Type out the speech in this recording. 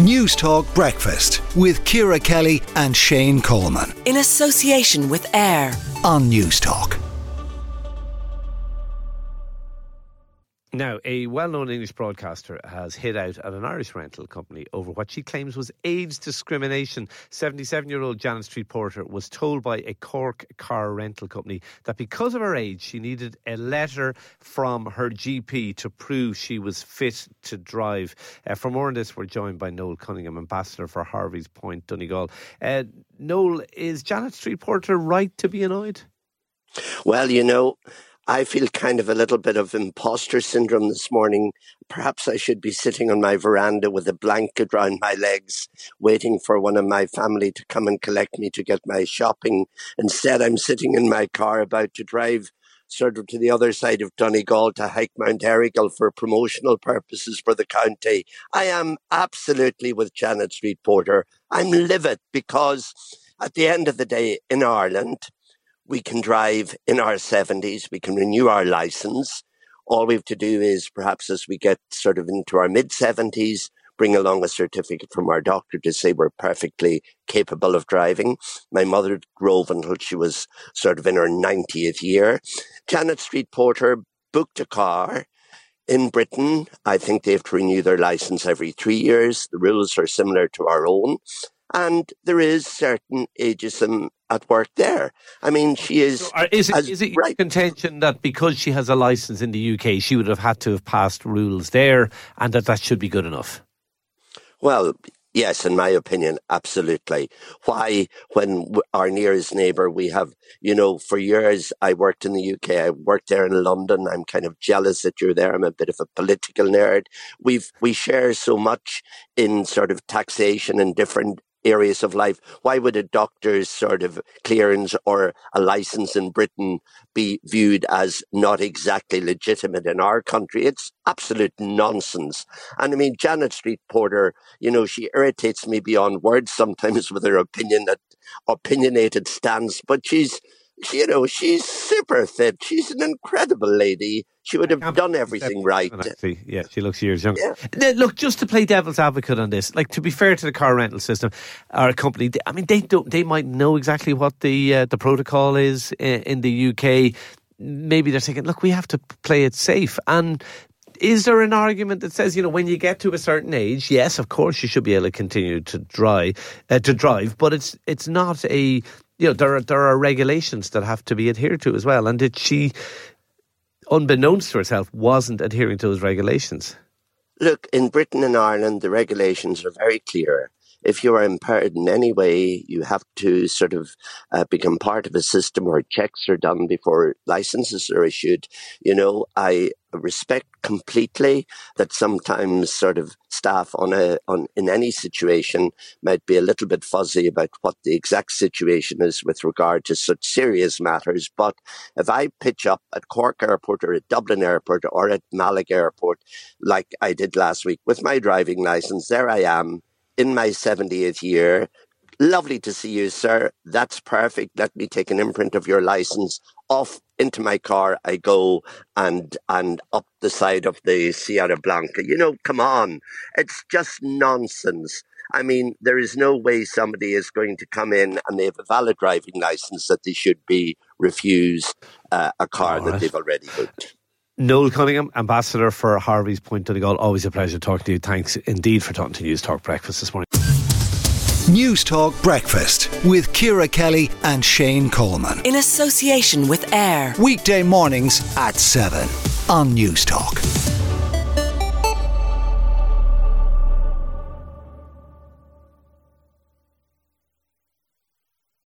News Talk Breakfast with Ciara Kelly and Shane Coleman. In association with AIR On News Talk. Now, a well-known English broadcaster has hit out at an Irish rental company over what she claims was age discrimination. 77-year-old Janet Street Porter was told by a Cork car rental company that because of her age, she needed a letter from her GP to prove she was fit to drive. For more on this, we're joined by Noel Cunningham, ambassador for Harvey's Point, Donegal. Noel, is Janet Street Porter right to be annoyed? Well, I feel kind of a little bit of imposter syndrome this morning. Perhaps I should be sitting on my veranda with a blanket around my legs, waiting for one of my family to come and collect me to get my shopping. Instead, I'm sitting in my car about to drive sort of to the other side of Donegal to hike Mount Errigal for promotional purposes for the county. I am absolutely with Janet Street Porter. I'm livid because at the end of the day in Ireland, we can drive in our 70s, we can renew our licence. All we have to do is perhaps as we get sort of into our mid-70s, bring along a certificate from our doctor to say we're perfectly capable of driving. My mother drove until she was sort of in her 90th year. Janet Street Porter booked a car in Britain. I think they have to renew their licence every 3 years. The rules are similar to our own. And there is certain ageism at work there. I mean, she is... So is it your contention that because she has a licence in the UK, she would have had to have passed rules there and that should be good enough? Well, yes, in my opinion, absolutely. Why, when our nearest neighbour, we have, for years I worked in the UK, I worked there in London. I'm kind of jealous that you're there. I'm a bit of a political nerd. We share so much in sort of taxation and different areas of life. Why would a doctor's sort of clearance or a license in Britain be viewed as not exactly legitimate in our country? It's absolute nonsense. And I mean, Janet Street Porter, she irritates me beyond words sometimes with her opinionated stance, but she's super fit. She's an incredible lady. She would have done everything right. Yeah, she looks years younger. Yeah. Look, just to play devil's advocate on this, to be fair to the car rental system or a company, I mean, they might know exactly what the protocol is in the UK. Maybe they're thinking, look, we have to play it safe. And is there an argument that says, when you get to a certain age, yes, of course, you should be able to continue to drive, but it's not a... there are regulations that have to be adhered to as well. And did she, unbeknownst to herself, wasn't adhering to those regulations? Look, in Britain and Ireland, the regulations are very clear. If you are impaired in any way, you have to sort of become part of a system where checks are done before licenses are issued. I respect completely that sometimes sort of staff in any situation might be a little bit fuzzy about what the exact situation is with regard to such serious matters. But if I pitch up at Cork Airport or at Dublin Airport or at Mallock Airport, like I did last week with my driving licence, there I am in my 70th year. Lovely to see you, sir. That's perfect. Let me take an imprint of your licence. Off into my car I go and up the side of the Sierra Blanca. Come on. It's just nonsense. I mean, there is no way somebody is going to come in and they have a valid driving licence that they should be refused a car that they've already booked. Noel Cunningham, ambassador for Harvey's Point, Donegal. Always a pleasure talking to you. Thanks indeed for talking to News Talk Breakfast this morning. News Talk Breakfast with Ciara Kelly and Shane Coleman. in association with AIR. Weekday mornings at 7 on News Talk.